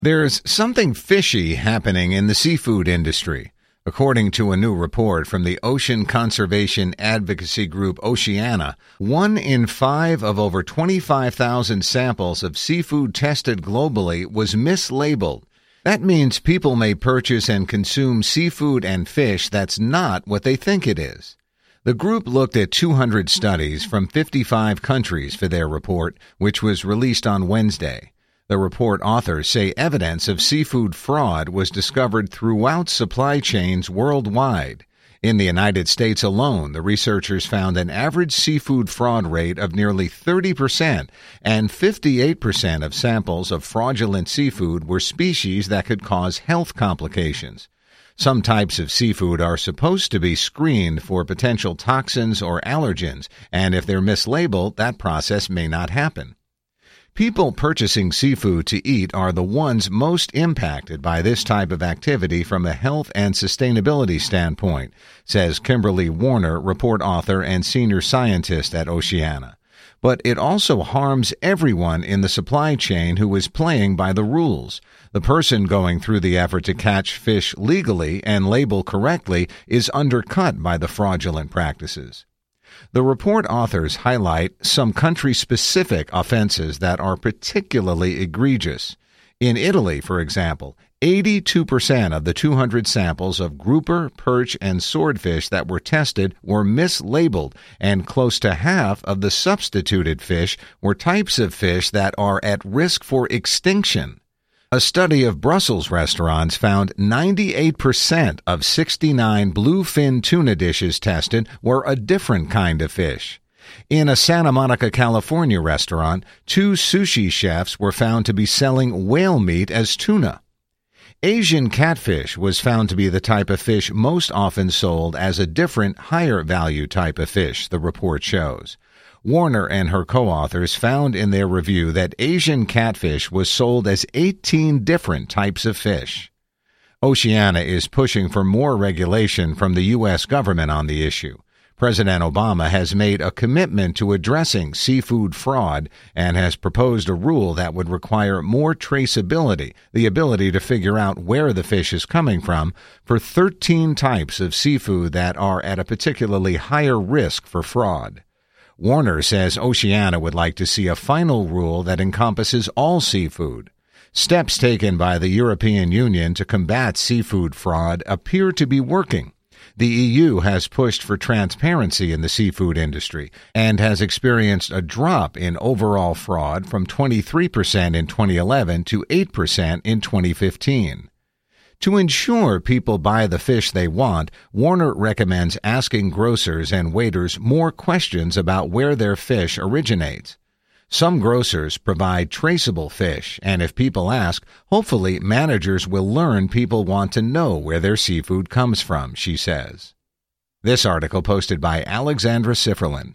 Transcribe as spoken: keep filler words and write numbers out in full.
There's something fishy happening in the seafood industry. According to a new report from the ocean conservation advocacy group Oceana, one in five of over twenty-five thousand samples of seafood tested globally was mislabeled. That means people may purchase and consume seafood and fish that's not what they think it is. The group looked at two hundred studies from fifty-five countries for their report, which was released on Wednesday. The report authors say evidence of seafood fraud was discovered throughout supply chains worldwide. In the United States alone, the researchers found an average seafood fraud rate of nearly thirty percent, and fifty-eight percent of samples of fraudulent seafood were species that could cause health complications. Some types of seafood are supposed to be screened for potential toxins or allergens, and if they're mislabeled, that process may not happen. People purchasing seafood to eat are the ones most impacted by this type of activity from a health and sustainability standpoint, says Kimberly Warner, report author and senior scientist at Oceana. But it also harms everyone in the supply chain who is playing by the rules. The person going through the effort to catch fish legally and label correctly is undercut by the fraudulent practices. The report authors highlight some country-specific offenses that are particularly egregious. In Italy, for example, eighty-two percent of the two hundred samples of grouper, perch, and swordfish that were tested were mislabeled, and close to half of the substituted fish were types of fish that are at risk for extinction. A study of Brussels restaurants found ninety-eight percent of sixty-nine bluefin tuna dishes tested were a different kind of fish. In a Santa Monica, California restaurant, two sushi chefs were found to be selling whale meat as tuna. Asian catfish was found to be the type of fish most often sold as a different, higher-value type of fish, the report shows. Warner and her co-authors found in their review that Asian catfish was sold as eighteen different types of fish. Oceana is pushing for more regulation from the U S government on the issue. President Obama has made a commitment to addressing seafood fraud and has proposed a rule that would require more traceability, the ability to figure out where the fish is coming from, for thirteen types of seafood that are at a particularly higher risk for fraud. Warner says Oceana would like to see a final rule that encompasses all seafood. Steps taken by the European Union to combat seafood fraud appear to be working. The E U has pushed for transparency in the seafood industry and has experienced a drop in overall fraud from twenty-three percent in twenty eleven to eight percent in twenty fifteen. To ensure people buy the fish they want, Warner recommends asking grocers and waiters more questions about where their fish originates. Some grocers provide traceable fish, and if people ask, hopefully managers will learn people want to know where their seafood comes from, she says. This article posted by Alexandra Sifferlin.